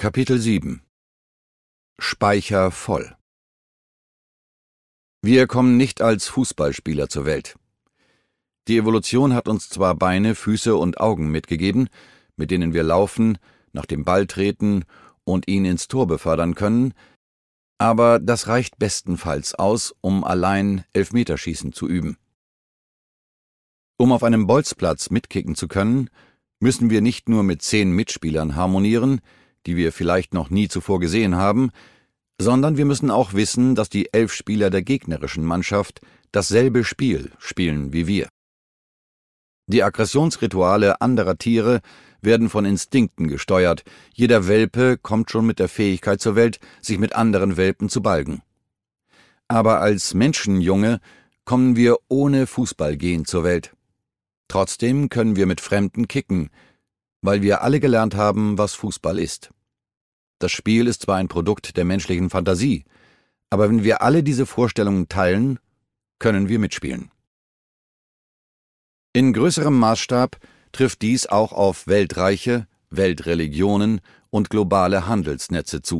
Kapitel 7 Speicher voll. Wir kommen nicht als Fußballspieler zur Welt. Die Evolution hat uns zwar Beine, Füße und Augen mitgegeben, mit denen wir laufen, nach dem Ball treten und ihn ins Tor befördern können, aber das reicht bestenfalls aus, um allein Elfmeterschießen zu üben. Um auf einem Bolzplatz mitkicken zu können, müssen wir nicht nur mit 10 Mitspielern harmonieren, die wir vielleicht noch nie zuvor gesehen haben, sondern wir müssen auch wissen, dass die 11 Spieler der gegnerischen Mannschaft dasselbe Spiel spielen wie wir. Die Aggressionsrituale anderer Tiere werden von Instinkten gesteuert. Jeder Welpe kommt schon mit der Fähigkeit zur Welt, sich mit anderen Welpen zu balgen. Aber als Menschenjunge kommen wir ohne Fußballgehen zur Welt. Trotzdem können wir mit Fremden kicken, weil wir alle gelernt haben, was Fußball ist. Das Spiel ist zwar ein Produkt der menschlichen Fantasie, aber wenn wir alle diese Vorstellungen teilen, können wir mitspielen. In größerem Maßstab trifft dies auch auf Weltreiche, Weltreligionen und globale Handelsnetze zu.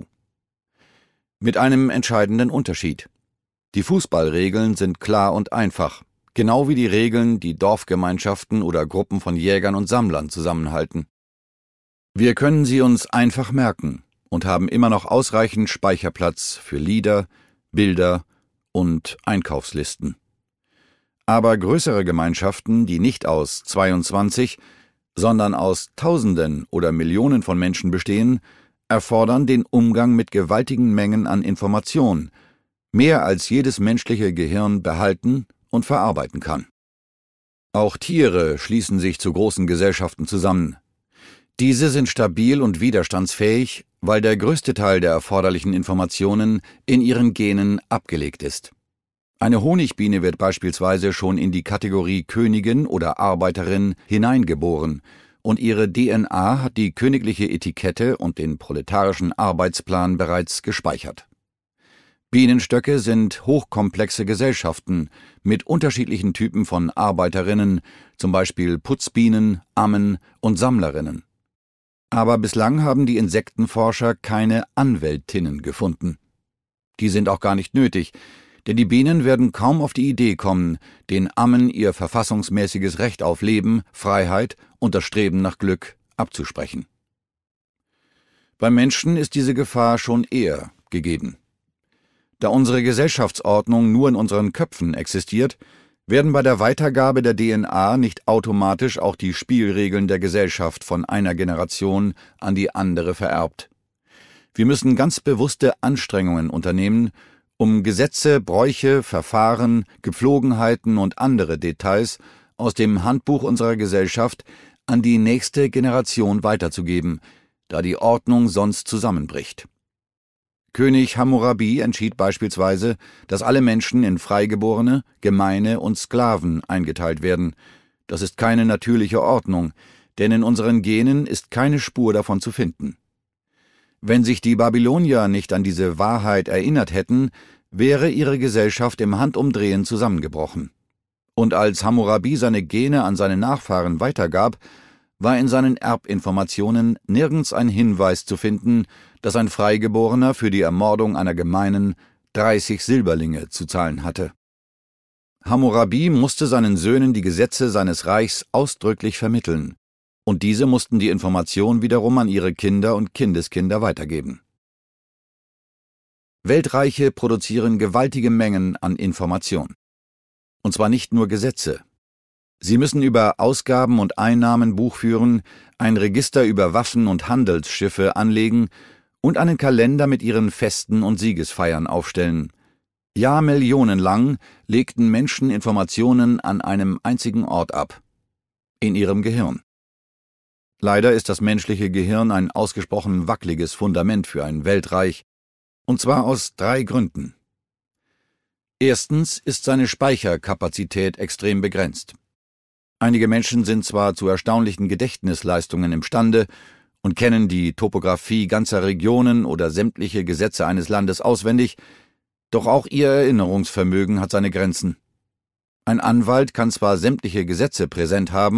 Mit einem entscheidenden Unterschied. Die Fußballregeln sind klar und einfach, genau wie die Regeln, die Dorfgemeinschaften oder Gruppen von Jägern und Sammlern zusammenhalten. Wir können sie uns einfach merken und haben immer noch ausreichend Speicherplatz für Lieder, Bilder und Einkaufslisten. Aber größere Gemeinschaften, die nicht aus 22, sondern aus Tausenden oder Millionen von Menschen bestehen, erfordern den Umgang mit gewaltigen Mengen an Information, mehr als jedes menschliche Gehirn behalten und verarbeiten kann. Auch Tiere schließen sich zu großen Gesellschaften zusammen. Diese sind stabil und widerstandsfähig, weil der größte Teil der erforderlichen Informationen in ihren Genen abgelegt ist. Eine Honigbiene wird beispielsweise schon in die Kategorie Königin oder Arbeiterin hineingeboren, und ihre DNA hat die königliche Etikette und den proletarischen Arbeitsplan bereits gespeichert. Bienenstöcke sind hochkomplexe Gesellschaften mit unterschiedlichen Typen von Arbeiterinnen, zum Beispiel Putzbienen, Ammen und Sammlerinnen. Aber bislang haben die Insektenforscher keine Anwältinnen gefunden. Die sind auch gar nicht nötig, denn die Bienen werden kaum auf die Idee kommen, den Ammen ihr verfassungsmäßiges Recht auf Leben, Freiheit und das Streben nach Glück abzusprechen. Beim Menschen ist diese Gefahr schon eher gegeben. Da unsere Gesellschaftsordnung nur in unseren Köpfen existiert, werden bei der Weitergabe der DNA nicht automatisch auch die Spielregeln der Gesellschaft von einer Generation an die andere vererbt. Wir müssen ganz bewusste Anstrengungen unternehmen, um Gesetze, Bräuche, Verfahren, Gepflogenheiten und andere Details aus dem Handbuch unserer Gesellschaft an die nächste Generation weiterzugeben, da die Ordnung sonst zusammenbricht. König Hammurabi entschied beispielsweise, dass alle Menschen in Freigeborene, Gemeine und Sklaven eingeteilt werden. Das ist keine natürliche Ordnung, denn in unseren Genen ist keine Spur davon zu finden. Wenn sich die Babylonier nicht an diese Wahrheit erinnert hätten, wäre ihre Gesellschaft im Handumdrehen zusammengebrochen. Und als Hammurabi seine Gene an seine Nachfahren weitergab, war in seinen Erbinformationen nirgends ein Hinweis zu finden, dass ein Freigeborener für die Ermordung einer Gemeinen 30 Silberlinge zu zahlen hatte. Hammurabi musste seinen Söhnen die Gesetze seines Reichs ausdrücklich vermitteln, und diese mussten die Information wiederum an ihre Kinder und Kindeskinder weitergeben. Weltreiche produzieren gewaltige Mengen an Information. Und zwar nicht nur Gesetze. Sie müssen über Ausgaben und Einnahmen Buch führen, ein Register über Waffen und Handelsschiffe anlegen und einen Kalender mit ihren Festen und Siegesfeiern aufstellen. Jahrmillionenlang legten Menschen Informationen an einem einzigen Ort ab: in ihrem Gehirn. Leider ist das menschliche Gehirn ein ausgesprochen wackeliges Fundament für ein Weltreich, und zwar aus 3 Gründen. Erstens ist seine Speicherkapazität extrem begrenzt. Einige Menschen sind zwar zu erstaunlichen Gedächtnisleistungen imstande und kennen die Topographie ganzer Regionen oder sämtliche Gesetze eines Landes auswendig, doch auch ihr Erinnerungsvermögen hat seine Grenzen. Ein Anwalt kann zwar sämtliche Gesetze präsent haben,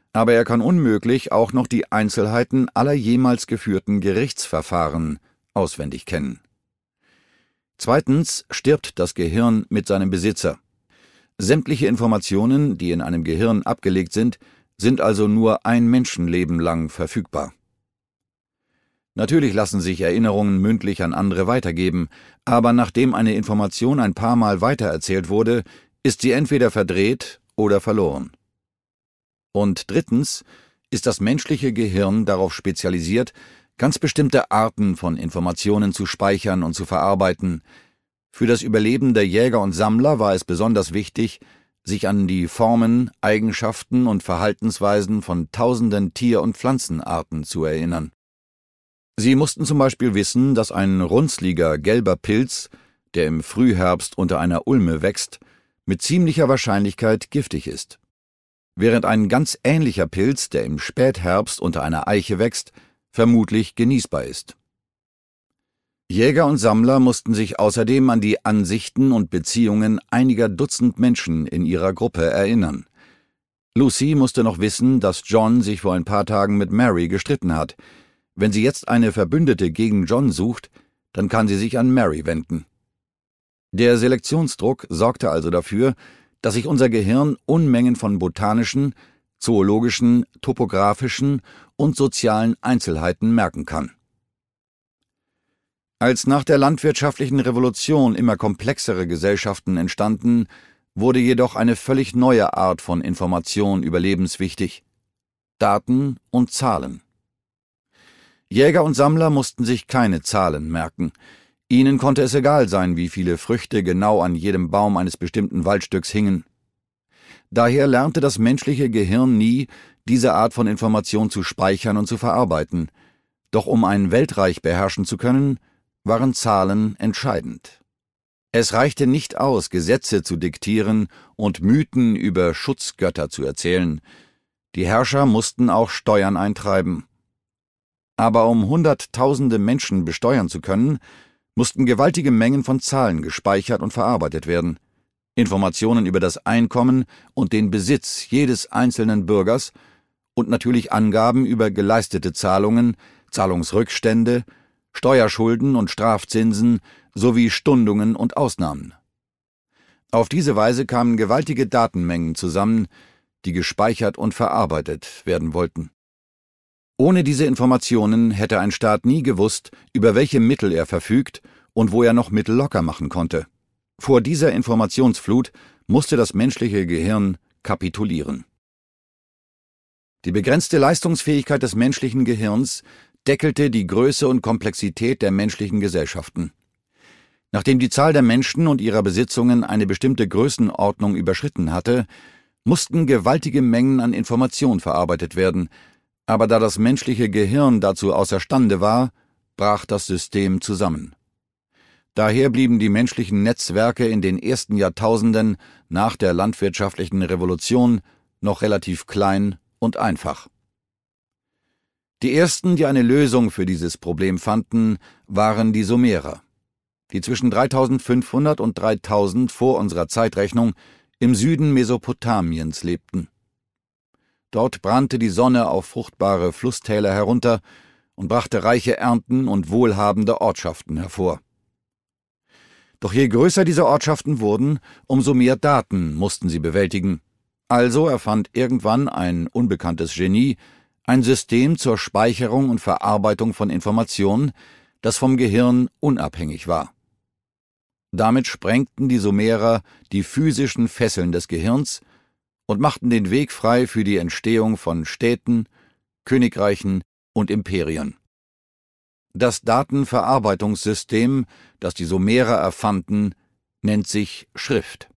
aber er kann unmöglich auch noch die Einzelheiten aller jemals geführten Gerichtsverfahren auswendig kennen. Zweitens stirbt das Gehirn mit seinem Besitzer. Sämtliche Informationen, die in einem Gehirn abgelegt sind also nur ein Menschenleben lang verfügbar. Natürlich lassen sich Erinnerungen mündlich an andere weitergeben, aber nachdem eine Information ein paar Mal weitererzählt wurde, ist sie entweder verdreht oder verloren. Und drittens ist das menschliche Gehirn darauf spezialisiert, ganz bestimmte Arten von Informationen zu speichern und zu verarbeiten. Für das Überleben der Jäger und Sammler war es besonders wichtig, sich an die Formen, Eigenschaften und Verhaltensweisen von tausenden Tier- und Pflanzenarten zu erinnern. Sie mussten zum Beispiel wissen, dass ein runzliger gelber Pilz, der im Frühherbst unter einer Ulme wächst, mit ziemlicher Wahrscheinlichkeit giftig ist, während ein ganz ähnlicher Pilz, der im Spätherbst unter einer Eiche wächst, vermutlich genießbar ist. Jäger und Sammler mussten sich außerdem an die Ansichten und Beziehungen einiger Dutzend Menschen in ihrer Gruppe erinnern. Lucy musste noch wissen, dass John sich vor ein paar Tagen mit Mary gestritten hat. Wenn sie jetzt eine Verbündete gegen John sucht, dann kann sie sich an Mary wenden. Der Selektionsdruck sorgte also dafür, dass sich unser Gehirn Unmengen von botanischen, zoologischen, topografischen und sozialen Einzelheiten merken kann. Als nach der landwirtschaftlichen Revolution immer komplexere Gesellschaften entstanden, wurde jedoch eine völlig neue Art von Information überlebenswichtig: Daten und Zahlen. Jäger und Sammler mussten sich keine Zahlen merken. Ihnen konnte es egal sein, wie viele Früchte genau an jedem Baum eines bestimmten Waldstücks hingen. Daher lernte das menschliche Gehirn nie, diese Art von Information zu speichern und zu verarbeiten. Doch um ein Weltreich beherrschen zu können, waren Zahlen entscheidend. Es reichte nicht aus, Gesetze zu diktieren und Mythen über Schutzgötter zu erzählen. Die Herrscher mussten auch Steuern eintreiben. Aber um Hunderttausende Menschen besteuern zu können, mussten gewaltige Mengen von Zahlen gespeichert und verarbeitet werden. Informationen über das Einkommen und den Besitz jedes einzelnen Bürgers und natürlich Angaben über geleistete Zahlungen, Zahlungsrückstände, Steuerschulden und Strafzinsen sowie Stundungen und Ausnahmen. Auf diese Weise kamen gewaltige Datenmengen zusammen, die gespeichert und verarbeitet werden wollten. Ohne diese Informationen hätte ein Staat nie gewusst, über welche Mittel er verfügt und wo er noch Mittel locker machen konnte. Vor dieser Informationsflut musste das menschliche Gehirn kapitulieren. Die begrenzte Leistungsfähigkeit des menschlichen Gehirns deckelte die Größe und Komplexität der menschlichen Gesellschaften. Nachdem die Zahl der Menschen und ihrer Besitzungen eine bestimmte Größenordnung überschritten hatte, mussten gewaltige Mengen an Information verarbeitet werden, aber da das menschliche Gehirn dazu außerstande war, brach das System zusammen. Daher blieben die menschlichen Netzwerke in den ersten Jahrtausenden nach der landwirtschaftlichen Revolution noch relativ klein und einfach. Die ersten, die eine Lösung für dieses Problem fanden, waren die Sumerer, die zwischen 3500 und 3000 vor unserer Zeitrechnung im Süden Mesopotamiens lebten. Dort brannte die Sonne auf fruchtbare Flusstäler herunter und brachte reiche Ernten und wohlhabende Ortschaften hervor. Doch je größer diese Ortschaften wurden, umso mehr Daten mussten sie bewältigen. Also erfand irgendwann ein unbekanntes Genie ein System zur Speicherung und Verarbeitung von Informationen, das vom Gehirn unabhängig war. Damit sprengten die Sumerer die physischen Fesseln des Gehirns und machten den Weg frei für die Entstehung von Städten, Königreichen und Imperien. Das Datenverarbeitungssystem, das die Sumerer erfanden, nennt sich Schrift.